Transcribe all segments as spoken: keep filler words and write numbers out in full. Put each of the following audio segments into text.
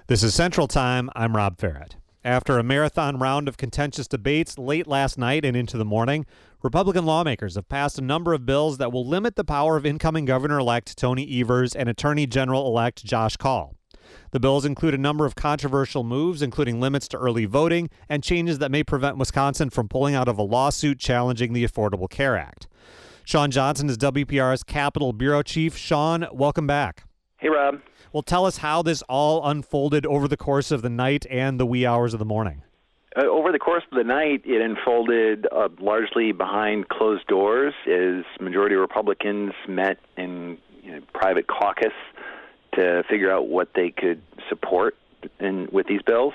This is Central Time. I'm Rob Farrett. After a marathon round of contentious debates late last night and into the morning, Republican lawmakers have passed a number of bills that will limit the power of incoming Governor-elect Tony Evers and Attorney General-elect Josh Kaul. The bills include a number of controversial moves, including limits to early voting and changes that may prevent Wisconsin from pulling out of a lawsuit challenging the Affordable Care Act. Sean Johnson is W P R's Capitol Bureau Chief. Sean, welcome back. Hey, Rob. Well, tell us how this all unfolded over the course of the night and the wee hours of the morning. Uh, over the course of the night, it unfolded uh, largely behind closed doors as majority Republicans met in you know, private caucus to figure out what they could support in, with these bills.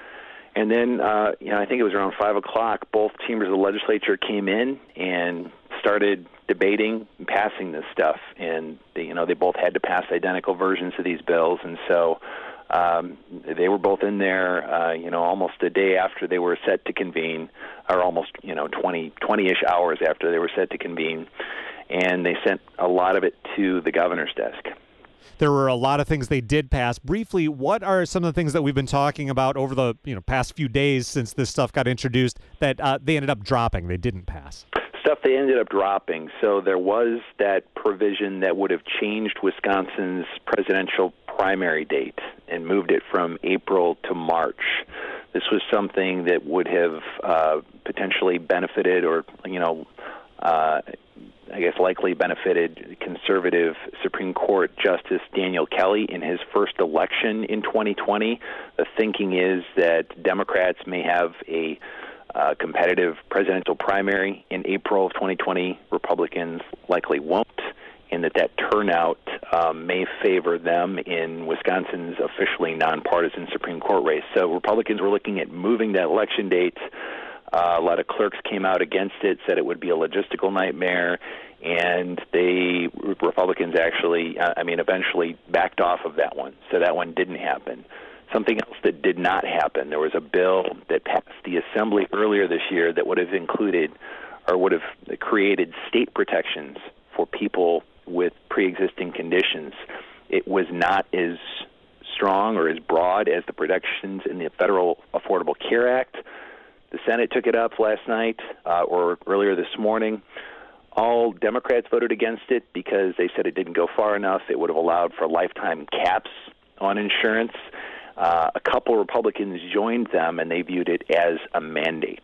And then, uh, you know, I think it was around five o'clock, both chambers of the legislature came in and started debating and passing this stuff. And, they, you know, they both had to pass identical versions of these bills. And so um, they were both in there, uh, you know, almost a day after they were set to convene, or almost, you know, twenty, twenty-ish hours after they were set to convene. And they sent a lot of it to the governor's desk. There were a lot of things they did pass. Briefly, what are some of the things that we've been talking about over the you know past few days since this stuff got introduced that uh, they ended up dropping, they didn't pass? Stuff they ended up dropping. So there was that provision that would have changed Wisconsin's presidential primary date and moved it from April to March. This was something that would have uh, potentially benefited or, you know, uh, I guess likely benefited conservative Supreme Court Justice Daniel Kelly in his first election in twenty twenty. The thinking is that Democrats may have a uh, competitive presidential primary in April of twenty twenty. Republicans likely won't, and that that turnout um, may favor them in Wisconsin's officially nonpartisan Supreme Court race. So Republicans were looking at moving that election date. Uh, a lot of clerks came out against it, said it would be a logistical nightmare, and they, Republicans actually, uh, I mean, eventually backed off of that one. So that one didn't happen. Something else that did not happen, there was a bill that passed the Assembly earlier this year that would have included or would have created state protections for people with pre-existing conditions. It was not as strong or as broad as the protections in the Federal Affordable Care Act. The Senate took it up last night uh, or earlier this morning. All Democrats voted against it because they said it didn't go far enough. It would have allowed for lifetime caps on insurance. Uh, a couple Republicans joined them, and they viewed it as a mandate.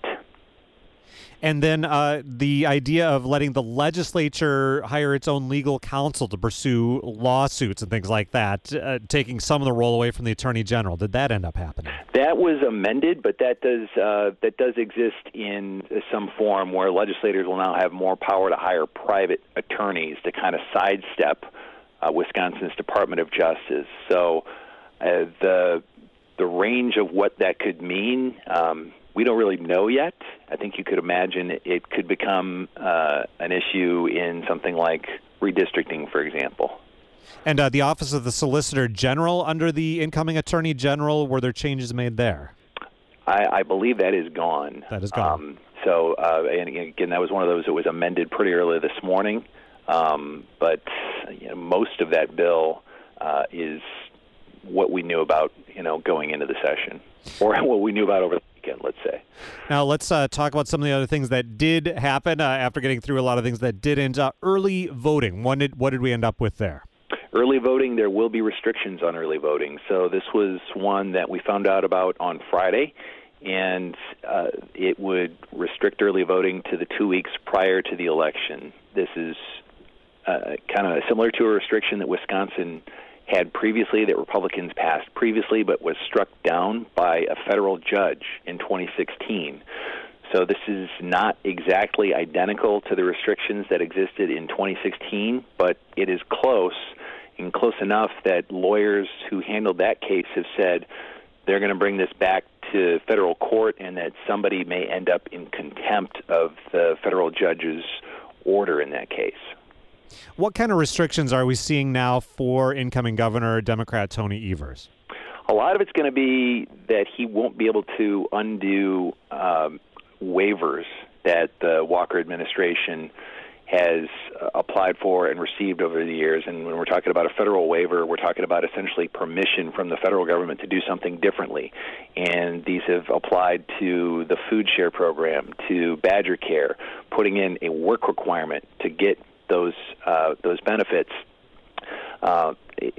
And then uh, the idea of letting the legislature hire its own legal counsel to pursue lawsuits and things like that, uh, taking some of the role away from the Attorney General. Did that end up happening? That was amended, but that does uh, that does exist in some form where legislators will now have more power to hire private attorneys to kind of sidestep uh, Wisconsin's Department of Justice. So uh, the the range of what that could mean, um, we don't really know yet. I think you could imagine it could become uh, an issue in something like redistricting, for example. And uh, the Office of the Solicitor General under the incoming Attorney General, were there changes made there? I, I believe that is gone. That is gone. Um, so, uh, and again, that was one of those that was amended pretty early this morning. Um, but you know, most of that bill uh, is what we knew about, you know, going into the session, or what we knew about over the weekend, let's say. Now, let's uh, talk about some of the other things that did happen uh, after getting through a lot of things that didn't. Uh, early voting, what did, what did we end up with there? Early voting, there will be restrictions on early voting. So this was one that we found out about on Friday, and uh, it would restrict early voting to the two weeks prior to the election. This is uh, kind of similar to a restriction that Wisconsin had previously, that Republicans passed previously, but was struck down by a federal judge in twenty sixteen. So this is not exactly identical to the restrictions that existed in twenty sixteen, but it is close, and close enough that lawyers who handled that case have said they're going to bring this back to federal court and that somebody may end up in contempt of the federal judge's order in that case. What kind of restrictions are we seeing now for incoming Governor Democrat Tony Evers? A lot of it's going to be that he won't be able to undo um, waivers that the Walker administration has uh, applied for and received over the years. And when we're talking about a federal waiver, we're talking about essentially permission from the federal government to do something differently. And these have applied to the food share program, to Badger Care, putting in a work requirement to get those uh, those benefits. Uh,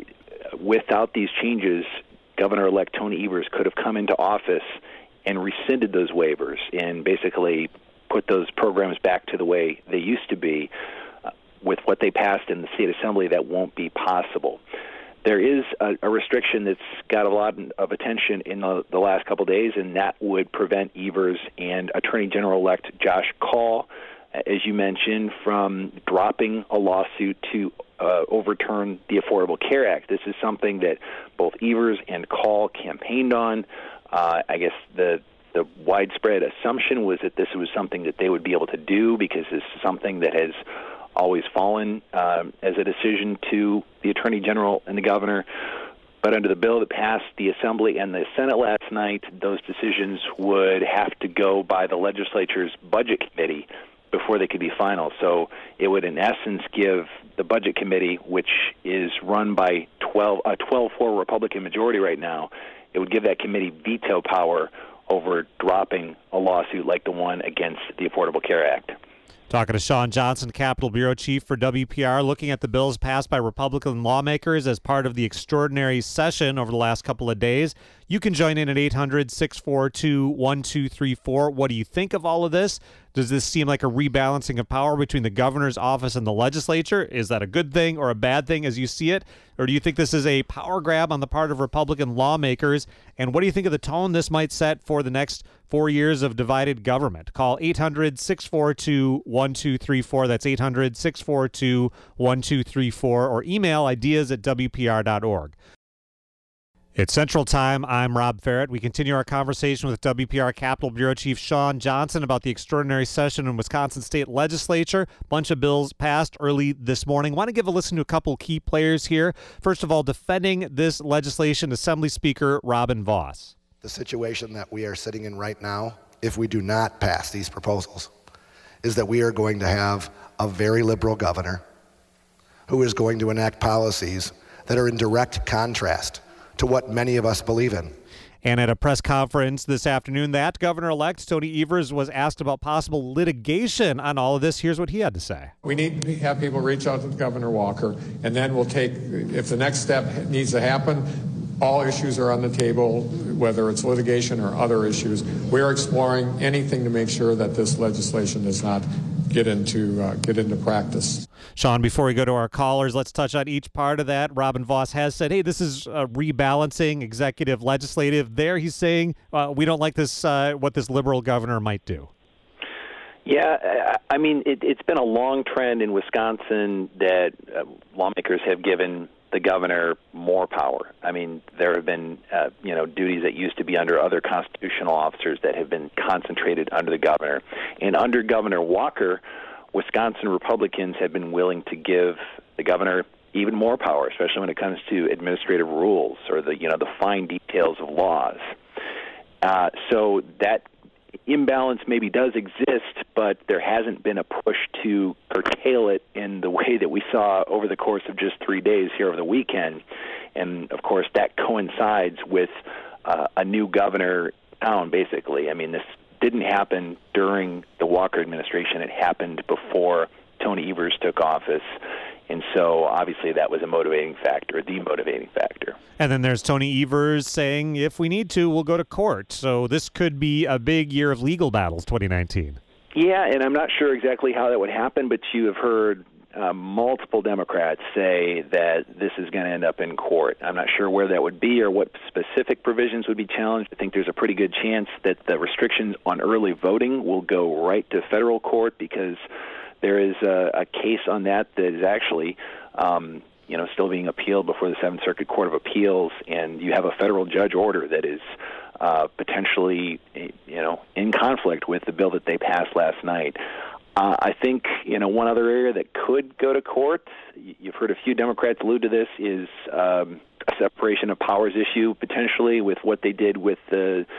without these changes, Governor-elect Tony Evers could have come into office and rescinded those waivers and basically put those programs back to the way they used to be. Uh, with what they passed in the state assembly, that won't be possible. There is a, a restriction that's got a lot of attention in the, the last couple of days, and that would prevent Evers and Attorney General-elect Josh Kaul, as you mentioned, from dropping a lawsuit to uh, overturn the Affordable Care Act. This is something that both Evers and Kaul campaigned on. Uh, I guess the the widespread assumption was that this was something that they would be able to do because this is something that has always fallen um, as a decision to the Attorney General and the Governor. But under the bill that passed the Assembly and the Senate last night, those decisions would have to go by the legislature's Budget Committee before they could be final. So it would, in essence, give the Budget Committee, which is run by twelve, a twelve four Republican majority right now, it would give that committee veto power over dropping a lawsuit like the one against the Affordable Care Act. Talking to Shawn Johnson, Capitol Bureau Chief for W P R, looking at the bills passed by Republican lawmakers as part of the extraordinary session over the last couple of days. You can join in at eight hundred, six four two, one two three four. What do you think of all of this? Does this seem like a rebalancing of power between the governor's office and the legislature? Is that a good thing or a bad thing as you see it? Or do you think this is a power grab on the part of Republican lawmakers? And what do you think of the tone this might set for the next four years of divided government? Call eight hundred, six four two, one two three four. That's eight hundred, six four two, one two three four. Or email ideas at W P R dot org. It's Central Time. I'm Rob Ferret. We continue our conversation with W P R Capitol Bureau Chief Shawn Johnson about the extraordinary session in Wisconsin State Legislature. Bunch of bills passed early this morning. Want to give a listen to a couple key players here. First of all, defending this legislation, Assembly Speaker Robin Vos. The situation that we are sitting in right now, if we do not pass these proposals, is that we are going to have a very liberal governor who is going to enact policies that are in direct contrast to what many of us believe in. And at a press conference this afternoon, that Governor-elect Tony Evers was asked about possible litigation on all of this. Here's what he had to say. We need to have people reach out to Governor Walker, and then we'll take, if the next step needs to happen, all issues are on the table, whether it's litigation or other issues. We're exploring anything to make sure that this legislation does not get into uh, get into practice. Shawn, before we go to our callers, let's touch on each part of that. Robin Vos has said, hey, this is uh, rebalancing executive, legislative. There he's saying uh, we don't like this, uh, what this liberal governor might do. Yeah, I mean, it, it's been a long trend in Wisconsin that uh, lawmakers have given the governor more power. I mean, there have been, uh, you know, duties that used to be under other constitutional officers that have been concentrated under the governor. And under Governor Walker, Wisconsin Republicans have been willing to give the governor even more power, especially when it comes to administrative rules or the, you know, the fine details of laws. Uh, so that imbalance maybe does exist, but there hasn't been a push to curtail it in the way that we saw over the course of just three days here over the weekend. And, of course, that coincides with uh, a new governor in town, basically. I mean, this didn't happen during the Walker administration. It happened before Tony Evers took office. And so, obviously, that was a motivating factor, the motivating factor. And then there's Tony Evers saying, if we need to, we'll go to court. So this could be a big year of legal battles, twenty nineteen. Yeah, and I'm not sure exactly how that would happen, but you have heard uh, multiple Democrats say that this is going to end up in court. I'm not sure where that would be or what specific provisions would be challenged. I think there's a pretty good chance that the restrictions on early voting will go right to federal court because there is a, a case on that that is actually, um, you know, still being appealed before the Seventh Circuit Court of Appeals, and you have a federal judge order that is uh, potentially, you know, in conflict with the bill that they passed last night. Uh, I think, you know, one other area that could go to court, you've heard a few Democrats allude to this, is um, a separation of powers issue, potentially with what they did with the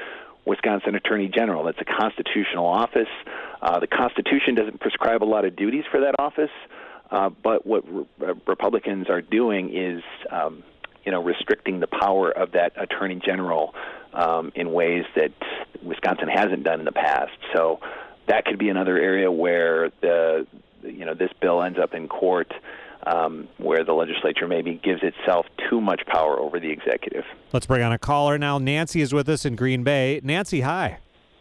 Wisconsin Attorney General. That's a constitutional office. Uh, the Constitution doesn't prescribe a lot of duties for that office, uh, but what re- Republicans are doing is, um, you know, restricting the power of that Attorney General um, in ways that Wisconsin hasn't done in the past. So that could be another area where the, you know, this bill ends up in court, um, where the legislature maybe gives itself too much power over the executive. Let's bring on a caller now. Nancy is with us in Green Bay. Nancy, hi.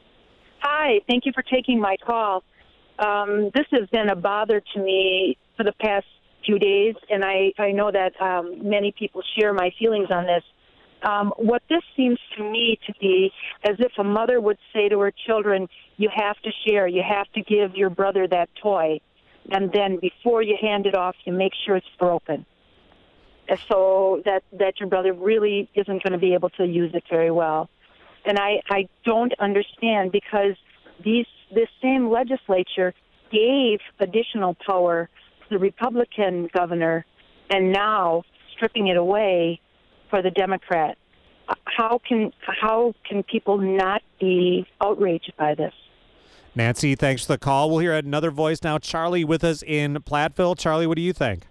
Hi, thank you for taking my call. Um, this has been a bother to me for the past few days, and I, I know that um, many people share my feelings on this. Um, what this seems to me to be as if a mother would say to her children, you have to share, you have to give your brother that toy, and then before you hand it off, you make sure it's broken. And so that, that your brother really isn't going to be able to use it very well. And I, I don't understand, because these this same legislature gave additional power to the Republican governor, and now stripping it away for the Democrat. How can how can people not be outraged by this? Nancy, thanks for the call. We'll hear another voice now. Charlie with us in Platteville. Charlie, what do you think?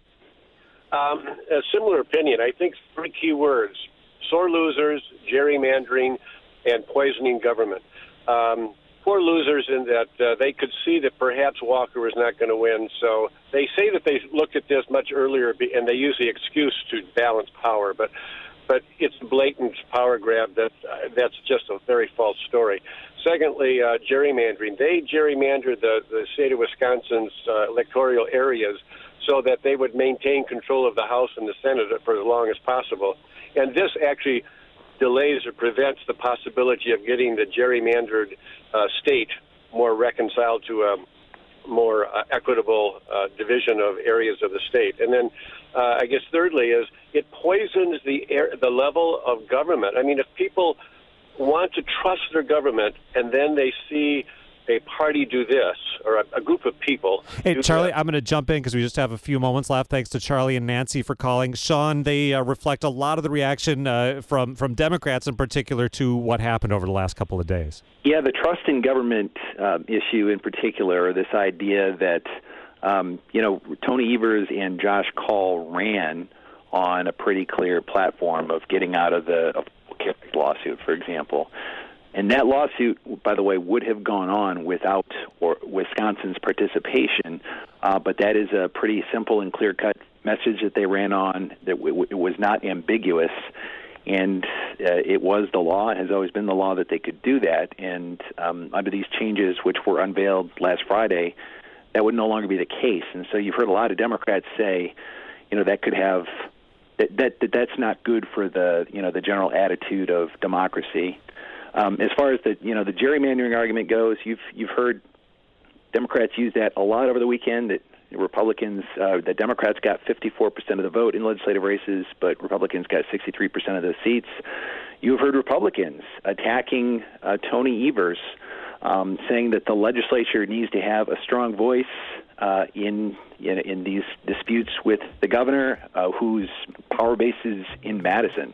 Um, a similar opinion. I think three key words: sore losers, gerrymandering, and poisoning government. Um, poor losers in that uh, they could see that perhaps Walker was not going to win, so they say that they looked at this much earlier, and they use the excuse to balance power, but but it's a blatant power grab. That uh, that's just a very false story. Secondly, uh, gerrymandering. They gerrymandered the, the state of Wisconsin's uh, electoral areas so that they would maintain control of the House and the Senate for as long as possible. And this actually delays or prevents the possibility of getting the gerrymandered uh, state more reconciled to a more uh, equitable uh, division of areas of the state. And then uh, I guess thirdly is it poisons the air, the level of government. I mean, if people want to trust their government and then they see a party do this, or a, a group of people. Hey, Charlie, that. I'm going to jump in because we just have a few moments left. Thanks to Charlie and Nancy for calling. Sean, they uh, reflect a lot of the reaction uh, from, from Democrats in particular to what happened over the last couple of days. Yeah, the trust in government uh, issue in particular, this idea that, um, you know, Tony Evers and Josh Kaul ran on a pretty clear platform of getting out of the of lawsuit, for example. And that lawsuit, by the way, would have gone on without or Wisconsin's participation, uh, but that is a pretty simple and clear-cut message that they ran on, that w- it was not ambiguous, and uh, it was the law. It has always been the law that they could do that, and um, under these changes, which were unveiled last Friday, that would no longer be the case. And so you've heard a lot of Democrats say, you know, that could have that, that, that that's not good for the, you know, the general attitude of democracy. Um, as far as the you know the gerrymandering argument goes, you've you've heard Democrats use that a lot over the weekend. That Republicans, uh, that Democrats got fifty-four percent of the vote in legislative races, but Republicans got sixty-three percent of the seats. You've heard Republicans attacking uh, Tony Evers, um, saying that the legislature needs to have a strong voice uh, in, in in these disputes with the governor, uh, whose power base is in Madison.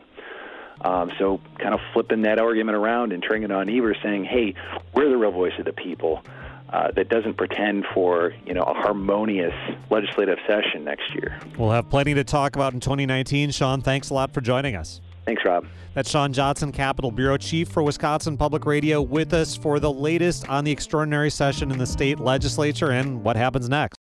Um, so kind of flipping that argument around and turning it on Evers, saying, hey, we're the real voice of the people uh, that doesn't pretend for, you know, a harmonious legislative session next year. We'll have plenty to talk about in twenty nineteen. Sean, thanks a lot for joining us. Thanks, Rob. That's Sean Johnson, Capitol Bureau Chief for Wisconsin Public Radio, with us for the latest on the extraordinary session in the state legislature and what happens next.